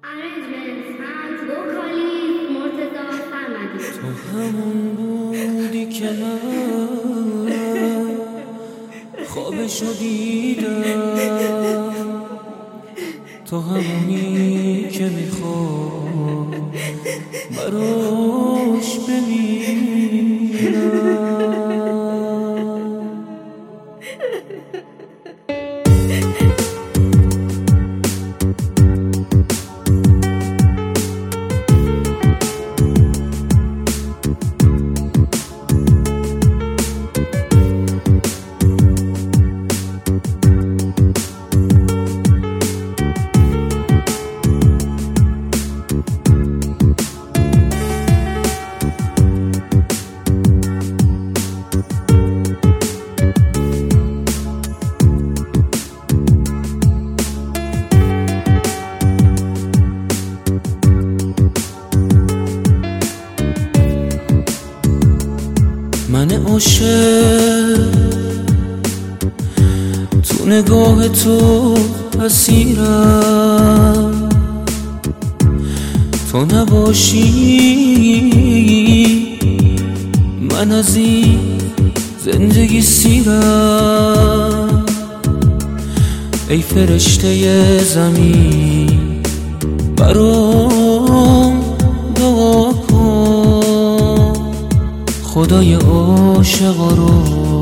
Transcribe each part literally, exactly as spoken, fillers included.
تو همون بودی که من خوابشو دیدم، تو همونی که میخوام براش بمیرم. من عاشق تو نگاه تو اسیرم، تو نباشی من از این زندگی سیرم. ای فرشته زمین برام دعا کن، خدای عاشقا رو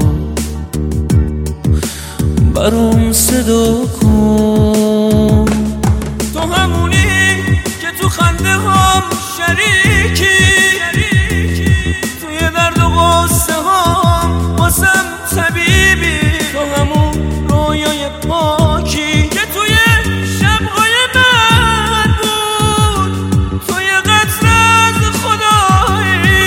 برام صدا کن. تو همونی که تو خنده هم شریکی، توی درد و غصه هم واسم طبیبی. تو همون رویای پاکی که توی شب‌های من بود، توی قطره از خدایی.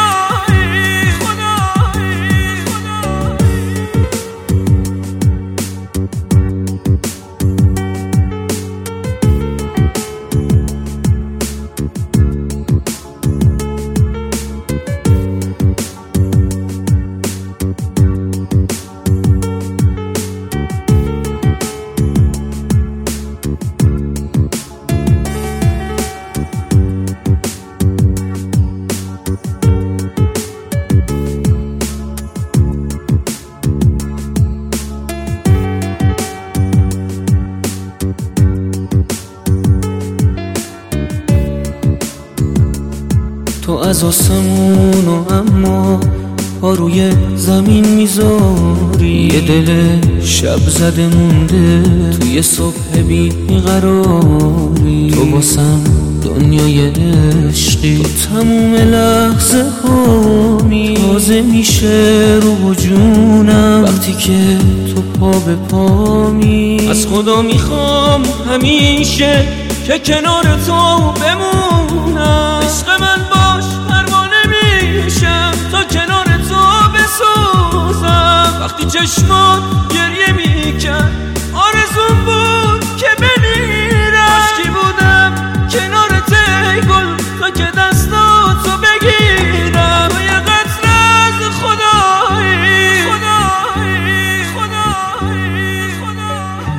تو از آسمون و اما پا روی زمین میذاری، یه دل شب زده مونده توی صبح بیقراری. تو باسم دنیای عشقی، تو تموم لحظه هامی تازه میشه رو جونم وقتی که تو پا به پامی. از خدا میخوام همیشه که کنار تو بمونم، عشق من باش پروانه میشم تا کنار تو بسوزم. وقتی چشمات گریه میکرد آرزوم بود که بمیرم، عشقی بودم کنارت ای گل تا که دستاتو بگیرم. تو یه قطره از خدایی، خدایی، خدایی، خدایی.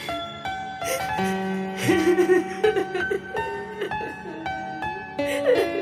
Ha ha ha ha.